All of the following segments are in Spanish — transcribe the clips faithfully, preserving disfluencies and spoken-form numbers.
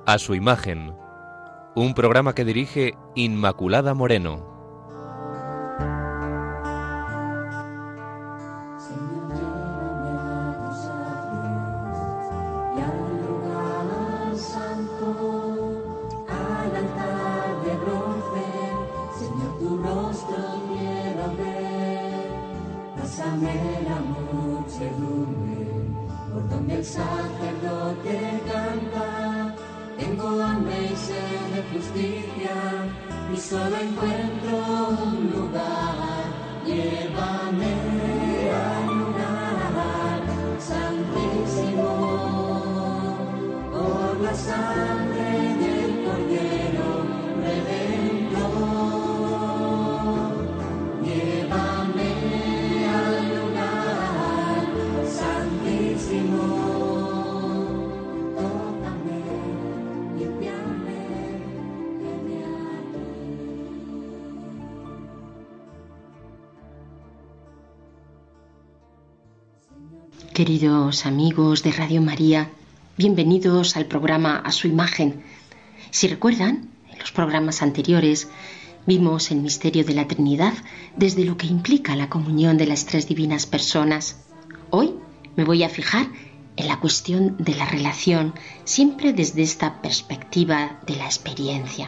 A su imagen, un programa que dirige Inmaculada Moreno. Queridos amigos de Radio María, bienvenidos al programa A su imagen. Si recuerdan, en los programas anteriores vimos el misterio de la Trinidad desde lo que implica la comunión de las tres divinas personas. Hoy me voy a fijar en la cuestión de la relación, siempre desde esta perspectiva de la experiencia.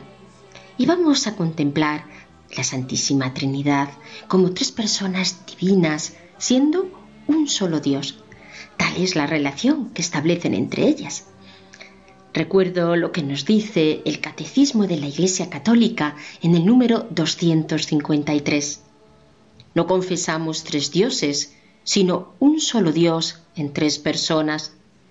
Y vamos a contemplar la Santísima Trinidad como tres personas divinas, siendo un solo Dios. Tal es la relación que establecen entre ellas. Recuerdo lo que nos dice el Catecismo de la Iglesia Católica en el número doscientos cincuenta y tres. No confesamos tres dioses, sino un solo Dios en tres personas,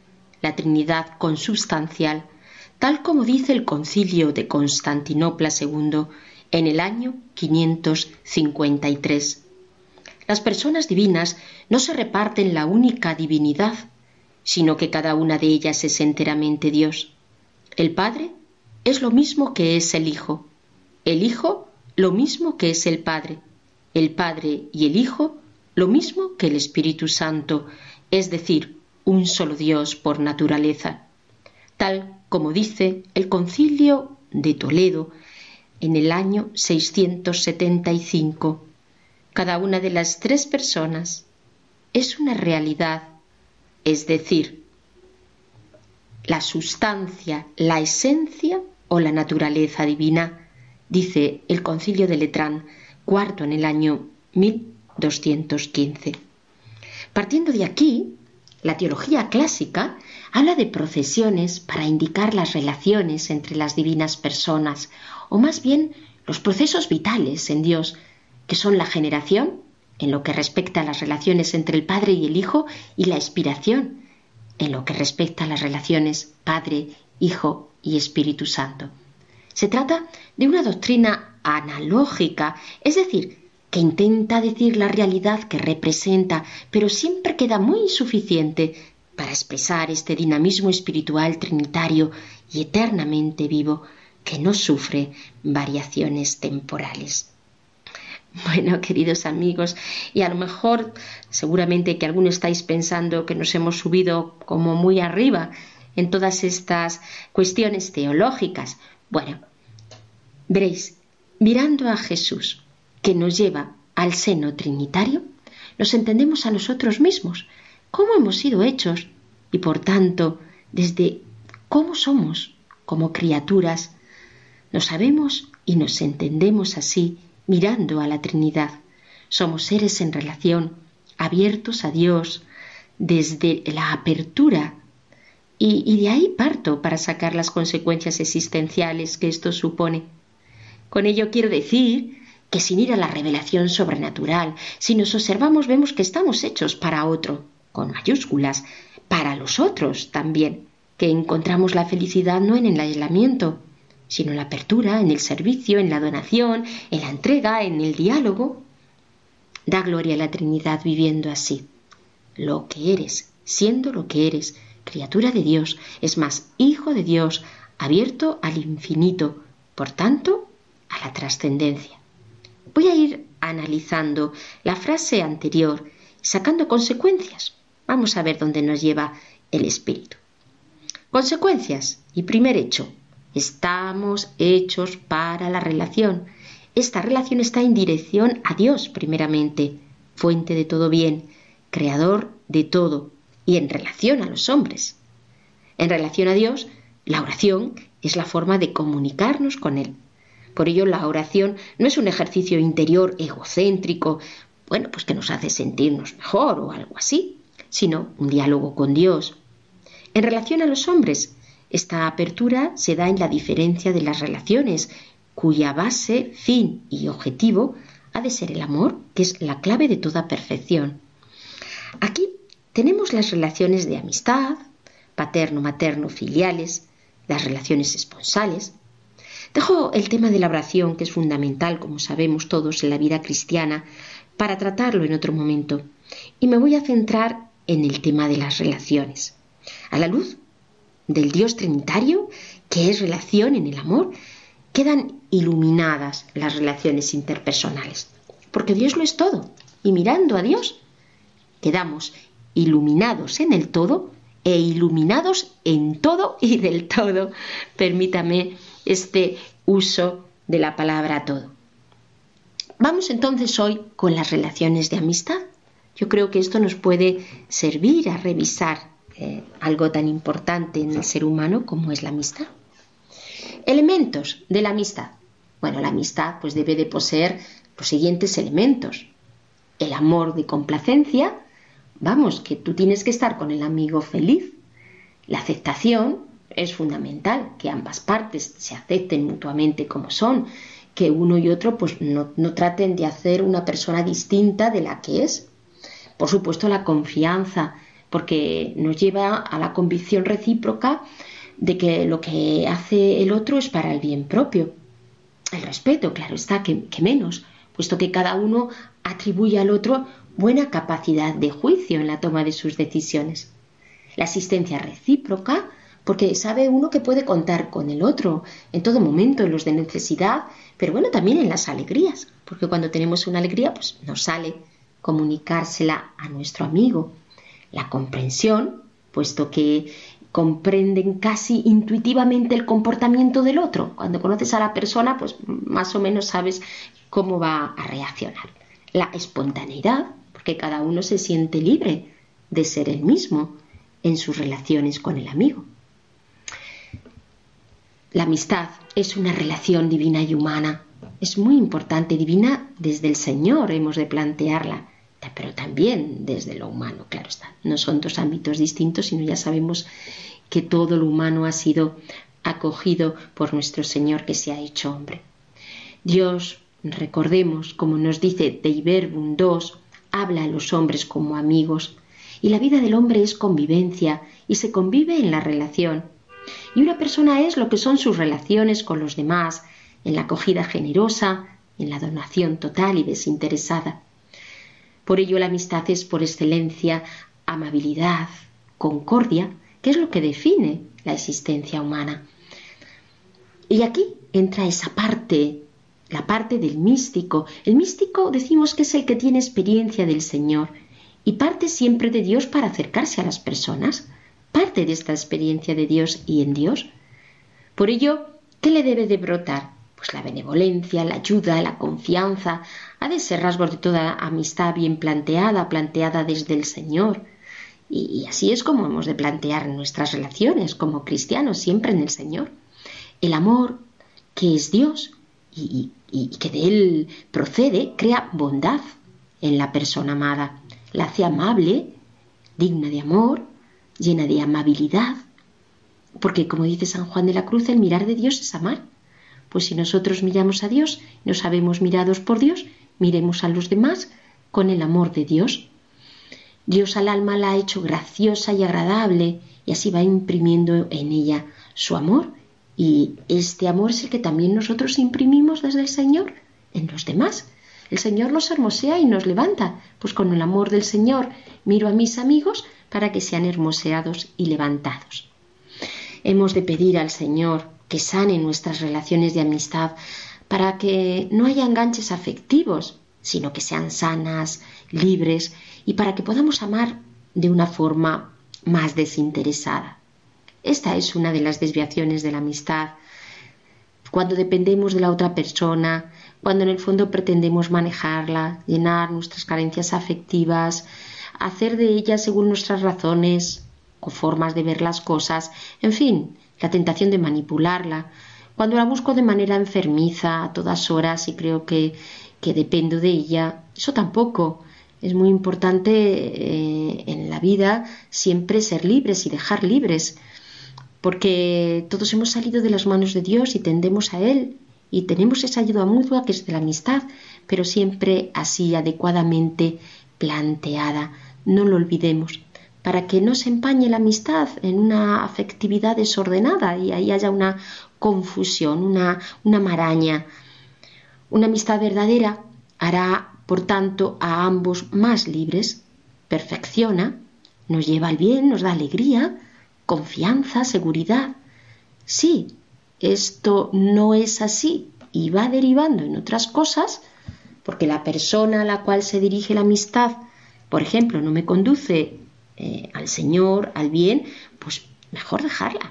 la Trinidad consubstancial, tal como dice el Concilio de Constantinopla segundo en el año quinientos cincuenta y tres. Las personas divinas no se reparten la única divinidad, sino que cada una de ellas es enteramente Dios. El Padre es lo mismo que es el Hijo, el Hijo lo mismo que es el Padre, el Padre y el Hijo lo mismo que el Espíritu Santo, es decir, un solo Dios por naturaleza, tal como dice el Concilio de Toledo en el año seiscientos setenta y cinco. Cada una de las tres personas es una realidad, es decir, la sustancia, la esencia o la naturaleza divina, dice el Concilio de Letrán, cuarto en el año mil doscientos quince. Partiendo de aquí, la teología clásica habla de procesiones para indicar las relaciones entre las divinas personas, o más bien los procesos vitales en Dios, que son la generación, en lo que respecta a las relaciones entre el Padre y el Hijo, y la expiración, en lo que respecta a las relaciones Padre, Hijo y Espíritu Santo. Se trata de una doctrina analógica, es decir, que intenta decir la realidad que representa, pero siempre queda muy insuficiente para expresar este dinamismo espiritual trinitario y eternamente vivo que no sufre variaciones temporales. Bueno, queridos amigos, y a lo mejor seguramente que algunos estáis pensando que nos hemos subido como muy arriba en todas estas cuestiones teológicas. Bueno, veréis, mirando a Jesús, que nos lleva al seno trinitario, nos entendemos a nosotros mismos, cómo hemos sido hechos y, por tanto, desde cómo somos como criaturas, nos sabemos y nos entendemos así, mirando a la Trinidad. Somos seres en relación, abiertos a Dios, desde la apertura, y, y de ahí parto para sacar las consecuencias existenciales que esto supone. Con ello quiero decir que sin ir a la revelación sobrenatural, si nos observamos vemos que estamos hechos para otro, con mayúsculas, para los otros también, que encontramos la felicidad no en el aislamiento, sino en la apertura, en el servicio, en la donación, en la entrega, en el diálogo. Da gloria a la Trinidad viviendo así. Lo que eres, siendo lo que eres, criatura de Dios, es más, hijo de Dios, abierto al infinito, por tanto, a la trascendencia. Voy a ir analizando la frase anterior, sacando consecuencias. Vamos a ver dónde nos lleva el Espíritu. Consecuencias y primer hecho. Estamos hechos para la relación. Esta relación está en dirección a Dios primeramente, fuente de todo bien, creador de todo, y en relación a los hombres. En relación a Dios, la oración es la forma de comunicarnos con Él. Por ello, la oración no es un ejercicio interior egocéntrico, bueno, pues que nos hace sentirnos mejor o algo así, sino un diálogo con Dios. En relación a los hombres, esta apertura se da en la diferencia de las relaciones, cuya base, fin y objetivo ha de ser el amor, que es la clave de toda perfección. Aquí tenemos las relaciones de amistad, paterno, materno, filiales, las relaciones esponsales. Dejo el tema de la oración, que es fundamental, como sabemos todos, en la vida cristiana, para tratarlo en otro momento. Y me voy a centrar en el tema de las relaciones. A la luz del Dios Trinitario, que es relación en el amor, quedan iluminadas las relaciones interpersonales. Porque Dios lo es todo. Y mirando a Dios, quedamos iluminados en el todo e iluminados en todo y del todo. Permítame este uso de la palabra todo. Vamos entonces hoy con las relaciones de amistad. Yo creo que esto nos puede servir a revisar eh, algo tan importante en el ser humano como es la amistad. Elementos de la amistad. Bueno, la amistad pues debe de poseer los siguientes elementos. El amor de complacencia. Vamos, que tú tienes que estar con el amigo feliz. La aceptación es fundamental, que ambas partes se acepten mutuamente como son, que uno y otro pues no, no traten de hacer una persona distinta de la que es. Por supuesto, la confianza, porque nos lleva a la convicción recíproca de que lo que hace el otro es para el bien propio. El respeto, claro está, que, que menos, puesto que cada uno atribuye al otro buena capacidad de juicio en la toma de sus decisiones. La asistencia recíproca, porque sabe uno que puede contar con el otro en todo momento, en los de necesidad, pero bueno, también en las alegrías, porque cuando tenemos una alegría, pues nos sale comunicársela a nuestro amigo. La comprensión, puesto que comprenden casi intuitivamente el comportamiento del otro. Cuando conoces a la persona, pues más o menos sabes cómo va a reaccionar. La espontaneidad, porque cada uno se siente libre de ser el mismo en sus relaciones con el amigo. La amistad es una relación divina y humana. Es muy importante, divina desde el Señor hemos de plantearla, pero también desde lo humano, claro está. No son dos ámbitos distintos, sino ya sabemos que todo lo humano ha sido acogido por nuestro Señor que se ha hecho hombre. Dios, recordemos, como nos dice Dei Verbum dos, habla a los hombres como amigos, y la vida del hombre es convivencia, y se convive en la relación. Y una persona es lo que son sus relaciones con los demás, en la acogida generosa, en la donación total y desinteresada. Por ello la amistad es por excelencia amabilidad, concordia, que es lo que define la existencia humana. Y aquí entra esa parte, la parte del místico. El místico decimos que es el que tiene experiencia del Señor y parte siempre de Dios para acercarse a las personas. Parte de esta experiencia de Dios y en Dios. Por ello, ¿qué le debe de brotar? Pues la benevolencia, la ayuda, la confianza, ha de ser rasgos de toda amistad bien planteada, planteada desde el Señor. Y, y así es como hemos de plantear nuestras relaciones como cristianos, siempre en el Señor. El amor, que es Dios y, y, y que de Él procede, crea bondad en la persona amada. La hace amable, digna de amor, llena de amabilidad, porque como dice San Juan de la Cruz, el mirar de Dios es amar. Pues si nosotros miramos a Dios, nos sabemos mirados por Dios, miremos a los demás con el amor de Dios. Dios al alma la ha hecho graciosa y agradable y así va imprimiendo en ella su amor, y este amor es el que también nosotros imprimimos desde el Señor en los demás. El Señor nos hermosea y nos levanta, pues con el amor del Señor miro a mis amigos para que sean hermoseados y levantados. Hemos de pedir al Señor que sane nuestras relaciones de amistad para que no haya enganches afectivos, sino que sean sanas, libres y para que podamos amar de una forma más desinteresada. Esta es una de las desviaciones de la amistad. Cuando dependemos de la otra persona, cuando en el fondo pretendemos manejarla, llenar nuestras carencias afectivas, hacer de ella según nuestras razones o formas de ver las cosas, en fin, la tentación de manipularla, cuando la busco de manera enfermiza a todas horas y creo que, que dependo de ella, eso tampoco. Es muy importante eh, en la vida siempre ser libres y dejar libres, porque todos hemos salido de las manos de Dios y tendemos a Él y tenemos esa ayuda mutua que es de la amistad, pero siempre así adecuadamente planteada. No lo olvidemos, para que no se empañe la amistad en una afectividad desordenada y ahí haya una confusión, una, una maraña. Una amistad verdadera hará, por tanto, a ambos más libres, perfecciona, nos lleva al bien, nos da alegría, confianza, seguridad. Sí, esto no es así y va derivando en otras cosas, porque la persona a la cual se dirige la amistad, por ejemplo, no me conduce eh, al Señor, al bien, pues mejor dejarla.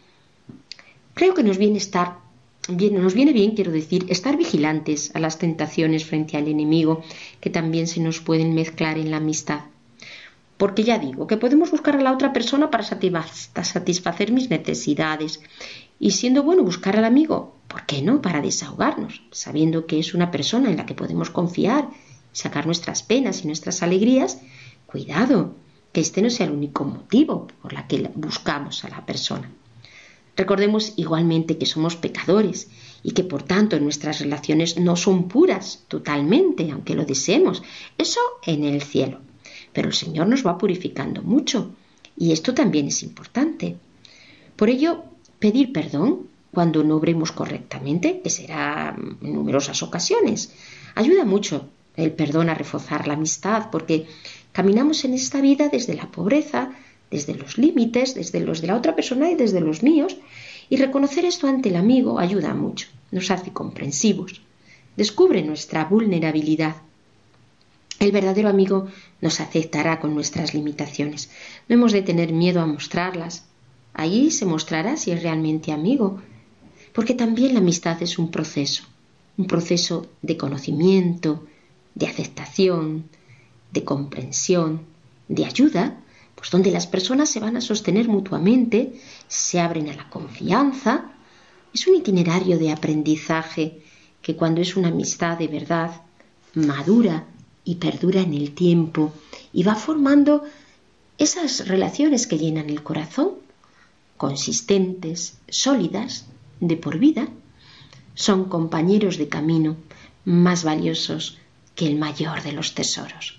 Creo que nos viene estar bien, nos viene bien, quiero decir, estar vigilantes a las tentaciones frente al enemigo que también se nos pueden mezclar en la amistad. Porque ya digo, que podemos buscar a la otra persona para satisfacer mis necesidades. Y siendo bueno buscar al amigo, ¿por qué no? Para desahogarnos, sabiendo que es una persona en la que podemos confiar, sacar nuestras penas y nuestras alegrías. Cuidado, que este no sea el único motivo por el que buscamos a la persona. Recordemos igualmente que somos pecadores y que por tanto nuestras relaciones no son puras totalmente, aunque lo deseemos. Eso en el cielo. Pero el Señor nos va purificando mucho y esto también es importante. Por ello, pedir perdón cuando no obremos correctamente, que será en numerosas ocasiones, ayuda mucho el perdón a reforzar la amistad, porque caminamos en esta vida desde la pobreza, desde los límites, desde los de la otra persona y desde los míos, y reconocer esto ante el amigo ayuda mucho, nos hace comprensivos, descubre nuestra vulnerabilidad. El verdadero amigo nos aceptará con nuestras limitaciones. No hemos de tener miedo a mostrarlas. Allí se mostrará si es realmente amigo, porque también la amistad es un proceso, un proceso de conocimiento, de aceptación, de comprensión, de ayuda, pues donde las personas se van a sostener mutuamente, se abren a la confianza. Es un itinerario de aprendizaje que cuando es una amistad de verdad, madura y perdura en el tiempo y va formando esas relaciones que llenan el corazón, consistentes, sólidas, de por vida. Son compañeros de camino más valiosos que el mayor de los tesoros.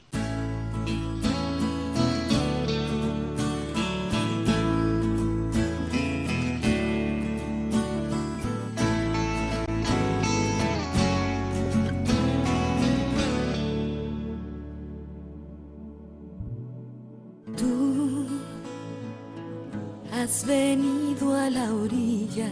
Has venido a la orilla,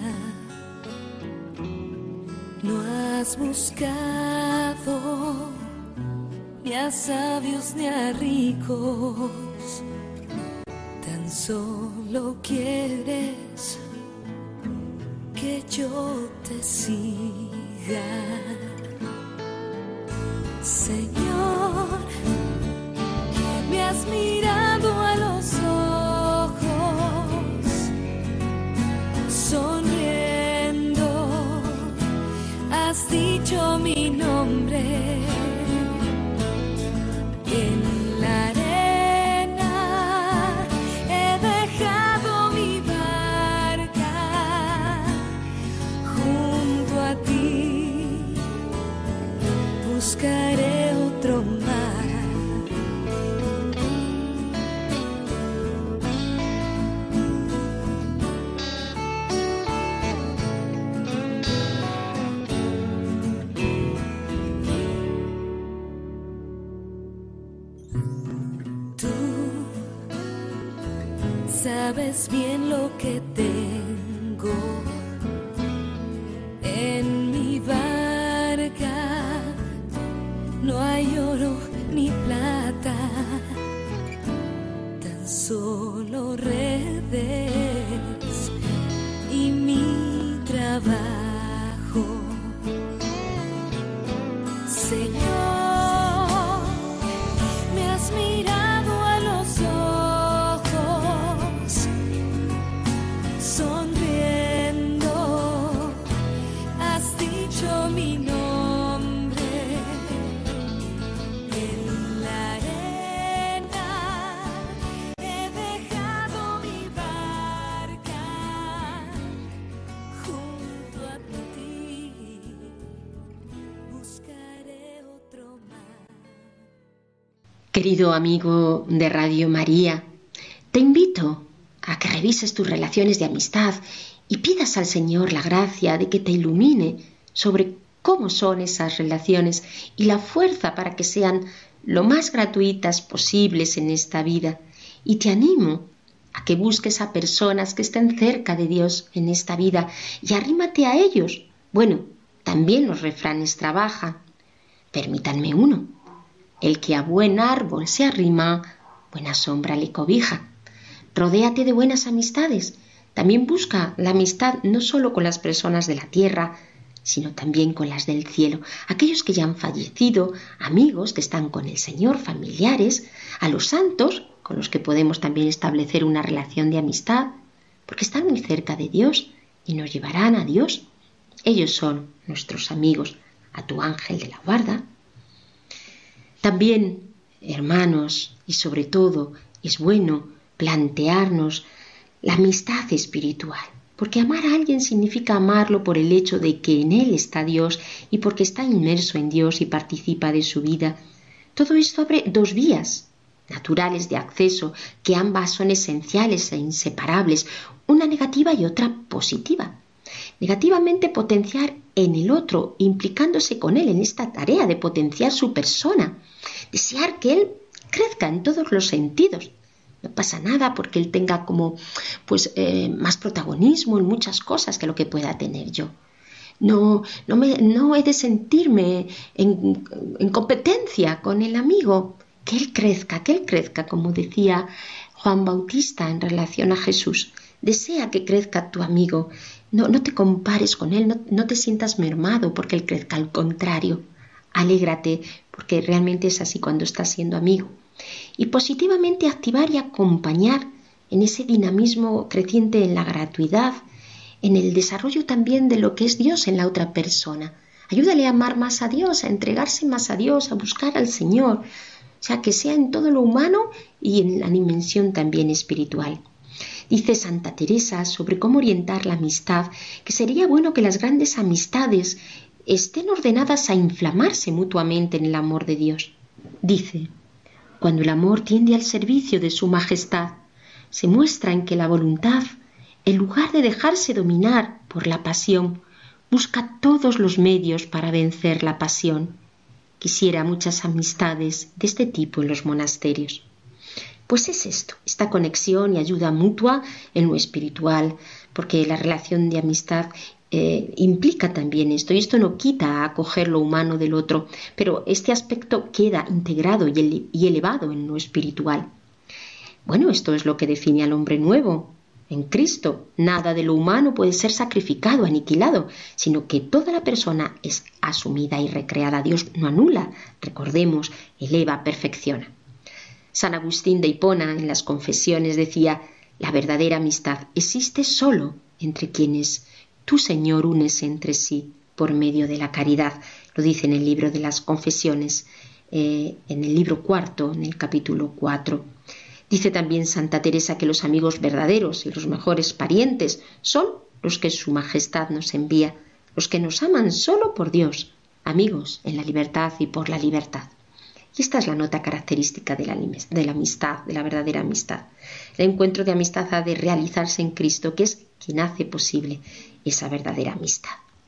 no has buscado ni a sabios ni a ricos, tan solo quieres que yo te siga. Señor, me has mirado a los ojos, sonriendo, has dicho mi nombre. En la arena he dejado mi barca, junto a ti buscaré otro mar. Sabes bien lo que tengo en mi barca, no hay oro ni plata, tan solo redes abajo. Señor, me has mirado a los ojos, sonriendo, has dicho mi nombre. En la arena he dejado mi barca junto a ti, buscaré otro mar. Querido amigo de Radio María, te invito a que revises tus relaciones de amistad y pidas al Señor la gracia de que te ilumine sobre cómo son esas relaciones y la fuerza para que sean lo más gratuitas posibles en esta vida. Y te animo a que busques a personas que estén cerca de Dios en esta vida y arrímate a ellos. Bueno, también los refranes trabajan. Permítanme uno. El que a buen árbol se arrima, buena sombra le cobija. Rodéate de buenas amistades. También busca la amistad no solo con las personas de la tierra, sino también con las del cielo. Aquellos que ya han fallecido, amigos que están con el Señor, familiares, a los santos, con los que podemos también establecer una relación de amistad, porque están muy cerca de Dios y nos llevarán a Dios. Ellos son nuestros amigos, a tu ángel de la guarda. También, hermanos, y sobre todo, es bueno plantearnos la amistad espiritual, porque amar a alguien significa amarlo por el hecho de que en él está Dios y porque está inmerso en Dios y participa de su vida. Todo esto abre dos vías naturales de acceso, que ambas son esenciales e inseparables, una negativa y otra positiva. Negativamente, potenciar en el otro, implicándose con él en esta tarea de potenciar su persona, desear que él crezca en todos los sentidos. No pasa nada porque él tenga como pues eh, más protagonismo en muchas cosas que lo que pueda tener yo. No, no, me, no he de sentirme en, en competencia con el amigo. Que él crezca, que él crezca, como decía Juan Bautista en relación a Jesús. Desea que crezca tu amigo. No, no te compares con él, no, no te sientas mermado porque él crezca. Al contrario, alégrate porque realmente es así cuando estás siendo amigo. Y positivamente activar y acompañar en ese dinamismo creciente en la gratuidad, en el desarrollo también de lo que es Dios en la otra persona. Ayúdale a amar más a Dios, a entregarse más a Dios, a buscar al Señor. O sea, que sea en todo lo humano y en la dimensión también espiritual. Dice Santa Teresa sobre cómo orientar la amistad, que sería bueno que las grandes amistades estén ordenadas a inflamarse mutuamente en el amor de Dios. Dice: cuando el amor tiende al servicio de su majestad, se muestra en que la voluntad, en lugar de dejarse dominar por la pasión, busca todos los medios para vencer la pasión. Quisiera muchas amistades de este tipo en los monasterios. Pues es esto, esta conexión y ayuda mutua en lo espiritual, porque la relación de amistad eh, implica también esto, y esto no quita a acoger lo humano del otro, pero este aspecto queda integrado y, ele- y elevado en lo espiritual. Bueno, esto es lo que define al hombre nuevo. En Cristo, nada de lo humano puede ser sacrificado, aniquilado, sino que toda la persona es asumida y recreada. Dios no anula, recordemos, eleva, perfecciona. San Agustín de Hipona en las Confesiones decía: la verdadera amistad existe solo entre quienes tú, Señor, unes entre sí por medio de la caridad. Lo dice en el libro de las Confesiones, eh, en el libro cuarto, en el capítulo cuatro. Dice también Santa Teresa que los amigos verdaderos y los mejores parientes son los que su majestad nos envía, los que nos aman solo por Dios, amigos en la libertad y por la libertad. Y esta es la nota característica de la, de la amistad, de la verdadera amistad. El encuentro de amistad ha de realizarse en Cristo, que es quien hace posible esa verdadera amistad.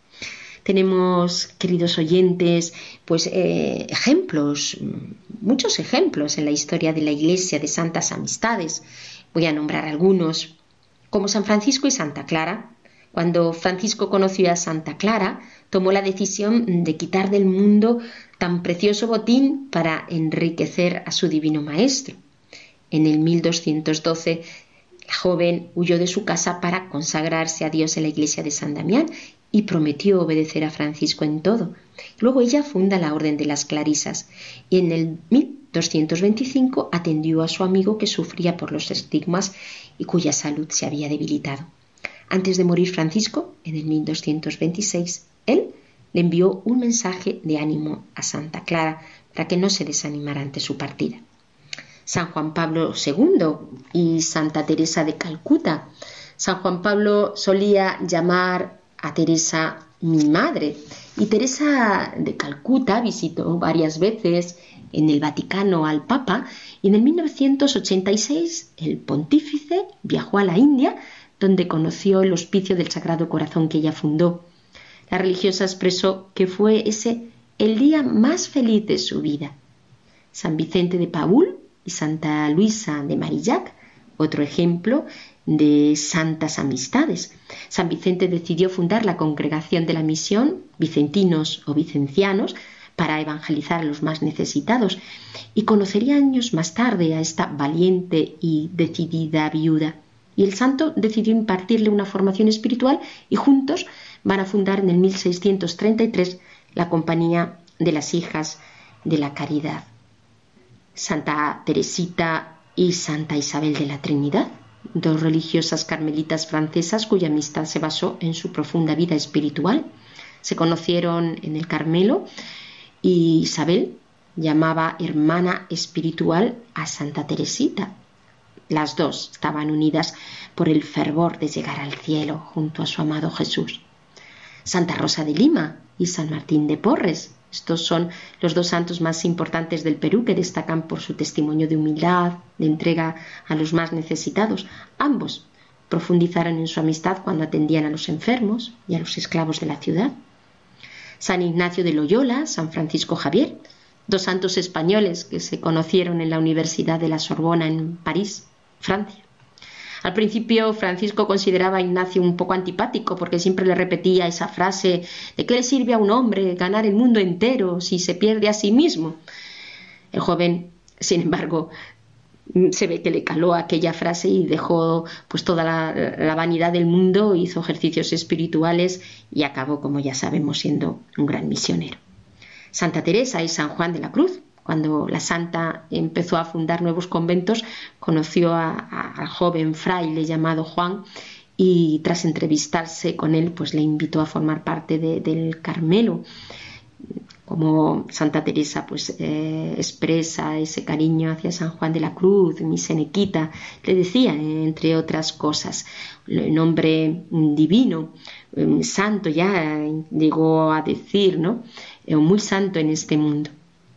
Tenemos, queridos oyentes, pues eh, ejemplos, muchos ejemplos en la historia de la Iglesia de santas amistades. Voy a nombrar algunos, como San Francisco y Santa Clara. Cuando Francisco conoció a Santa Clara, tomó la decisión de quitar del mundo tan precioso botín para enriquecer a su divino maestro. En el mil doscientos doce, la joven huyó de su casa para consagrarse a Dios en la iglesia de San Damián y prometió obedecer a Francisco en todo. Luego ella funda la Orden de las Clarisas y en el mil doscientos veinticinco atendió a su amigo que sufría por los estigmas y cuya salud se había debilitado. Antes de morir Francisco, en el mil doscientos veintiséis, él le envió un mensaje de ánimo a Santa Clara para que no se desanimara ante su partida. San Juan Pablo segundo y Santa Teresa de Calcuta. San Juan Pablo solía llamar a Teresa mi madre, y Teresa de Calcuta visitó varias veces en el Vaticano al Papa, y en el mil novecientos ochenta y seis el pontífice viajó a la India, donde conoció el Hospicio del Sagrado Corazón que ella fundó. La religiosa expresó que fue ese el día más feliz de su vida. San Vicente de Paúl y Santa Luisa de Marillac, otro ejemplo de santas amistades. San Vicente decidió fundar la Congregación de la Misión, vicentinos o vicencianos, para evangelizar a los más necesitados, y conocería años más tarde a esta valiente y decidida viuda. Y el santo decidió impartirle una formación espiritual y juntos van a fundar en el mil seiscientos treinta y tres la Compañía de las Hijas de la Caridad. Santa Teresita y Santa Isabel de la Trinidad, dos religiosas carmelitas francesas cuya amistad se basó en su profunda vida espiritual. Se conocieron en el Carmelo y Isabel llamaba hermana espiritual a Santa Teresita. Las dos estaban unidas por el fervor de llegar al cielo junto a su amado Jesús. Santa Rosa de Lima y San Martín de Porres. Estos son los dos santos más importantes del Perú, que destacan por su testimonio de humildad, de entrega a los más necesitados. Ambos profundizaron en su amistad cuando atendían a los enfermos y a los esclavos de la ciudad. San Ignacio de Loyola, San Francisco Javier, dos santos españoles que se conocieron en la Universidad de la Sorbona en París, Francia. Al principio Francisco consideraba a Ignacio un poco antipático porque siempre le repetía esa frase: ¿de qué le sirve a un hombre ganar el mundo entero si se pierde a sí mismo? El joven, sin embargo, se ve que le caló aquella frase y dejó pues toda la, la vanidad del mundo, hizo ejercicios espirituales y acabó, como ya sabemos, siendo un gran misionero. Santa Teresa y San Juan de la Cruz. Cuando la santa empezó a fundar nuevos conventos, conoció a, a, al joven fraile llamado Juan y tras entrevistarse con él, pues le invitó a formar parte de, del Carmelo. Como Santa Teresa pues eh, expresa ese cariño hacia San Juan de la Cruz, mi senequita, le decía, entre otras cosas, el nombre divino, santo ya llegó a decir, ¿no? Muy santo en este mundo.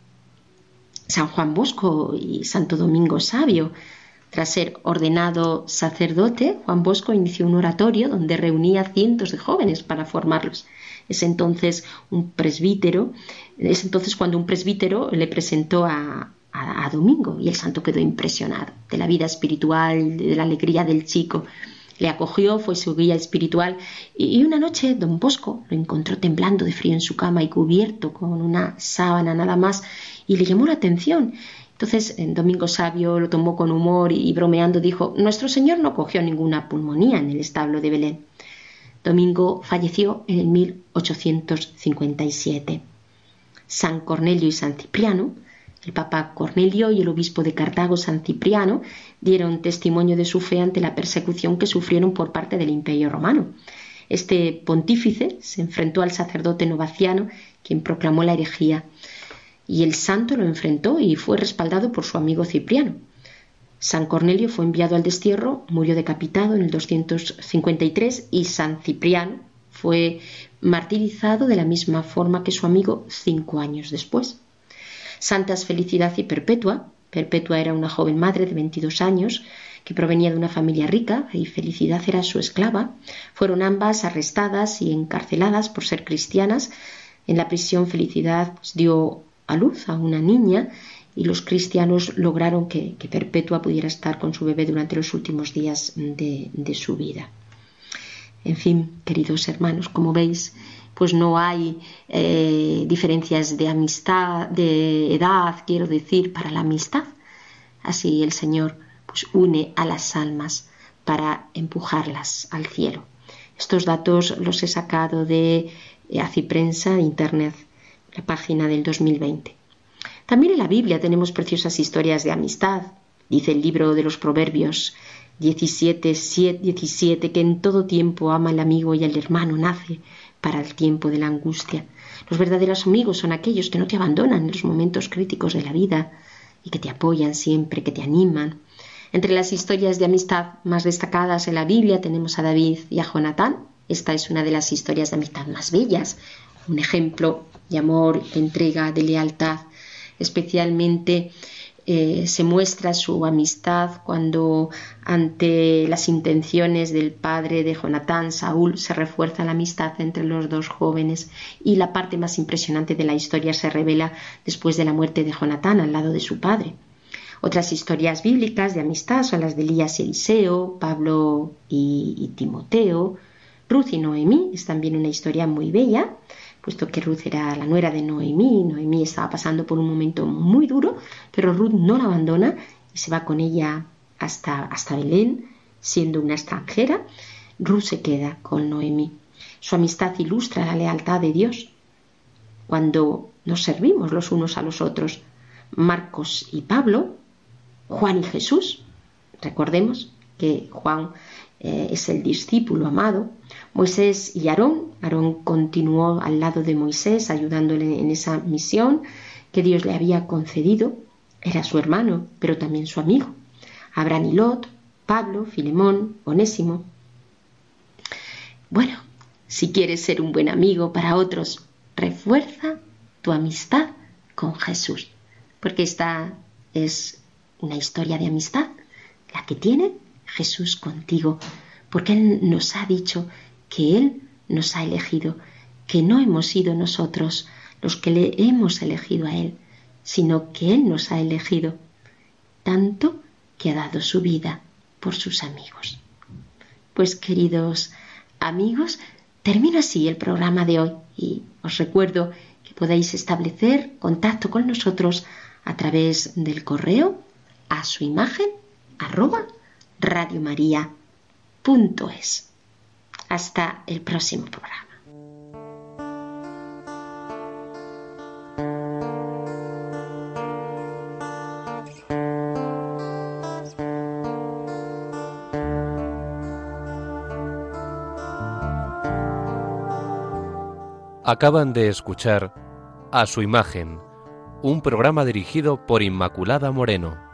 San Juan Bosco y Santo Domingo Sabio. Tras ser ordenado sacerdote, Juan Bosco inició un oratorio donde reunía cientos de jóvenes para formarlos. Es entonces un presbítero, es entonces cuando un presbítero le presentó a, a, a Domingo y el santo quedó impresionado de la vida espiritual, de la alegría del chico. Le acogió, fue su guía espiritual y una noche don Bosco lo encontró temblando de frío en su cama y cubierto con una sábana nada más y le llamó la atención. Entonces Domingo Sabio lo tomó con humor y bromeando dijo: nuestro Señor no cogió ninguna pulmonía en el establo de Belén. Domingo falleció en el mil ochocientos cincuenta y siete. San Cornelio y San Cipriano. El Papa Cornelio y el obispo de Cartago, San Cipriano, dieron testimonio de su fe ante la persecución que sufrieron por parte del Imperio Romano. Este pontífice se enfrentó al sacerdote Novaciano, quien proclamó la herejía, y el santo lo enfrentó y fue respaldado por su amigo Cipriano. San Cornelio fue enviado al destierro, murió decapitado en el doscientos cincuenta y tres y San Cipriano fue martirizado de la misma forma que su amigo cinco años después. Santas Felicidad y Perpetua. Perpetua era una joven madre de veintidós años que provenía de una familia rica y Felicidad era su esclava. Fueron ambas arrestadas y encarceladas por ser cristianas. En la prisión Felicidad pues, dio a luz a una niña y los cristianos lograron que, que Perpetua pudiera estar con su bebé durante los últimos días de, de su vida. En fin, queridos hermanos, como veis, pues no hay eh, diferencias de amistad, de edad, quiero decir, para la amistad. Así el Señor pues une a las almas para empujarlas al cielo. Estos datos los he sacado de Aciprensa Internet, la página del dos mil veinte. También en la Biblia tenemos preciosas historias de amistad. Dice el libro de los Proverbios diecisiete, diecisiete que en todo tiempo ama el amigo y el hermano nace para el tiempo de la angustia. Los verdaderos amigos son aquellos que no te abandonan en los momentos críticos de la vida y que te apoyan siempre, que te animan. Entre las historias de amistad más destacadas en la Biblia tenemos a David y a Jonatán. Esta es una de las historias de amistad más bellas, un ejemplo de amor, de entrega, de lealtad. Especialmente eh, se muestra su amistad cuando ante las intenciones del padre de Jonatán, Saúl, se refuerza la amistad entre los dos jóvenes, y la parte más impresionante de la historia se revela después de la muerte de Jonatán al lado de su padre. Otras historias bíblicas de amistad son las de Elías y Eliseo, Pablo y, y Timoteo. Ruth y Noemí es también una historia muy bella, puesto que Ruth era la nuera de Noemí. Noemí estaba pasando por un momento muy duro, pero Ruth no la abandona y se va con ella hasta, hasta Belén, siendo una extranjera. Ruth se queda con Noemí. Su amistad ilustra la lealtad de Dios cuando nos servimos los unos a los otros. Marcos y Pablo, Juan y Jesús. Recordemos que Juan eh, es el discípulo amado. Moisés y Aarón. Aarón continuó al lado de Moisés, ayudándole en esa misión que Dios le había concedido. Era su hermano, pero también su amigo. Abraham y Lot, Pablo, Filemón, Onésimo. Bueno, si quieres ser un buen amigo para otros, refuerza tu amistad con Jesús, porque esta es una historia de amistad, la que tiene Jesús contigo, porque Él nos ha dicho que Él nos ha elegido, que no hemos sido nosotros los que le hemos elegido a Él, sino que Él nos ha elegido, tanto que ha dado su vida por sus amigos. Pues, queridos amigos, termino así el programa de hoy y os recuerdo que podéis establecer contacto con nosotros a través del correo a su imagen arroba radiomaria punto es. Hasta el próximo programa. Acaban de escuchar A su imagen, un programa dirigido por Inmaculada Moreno.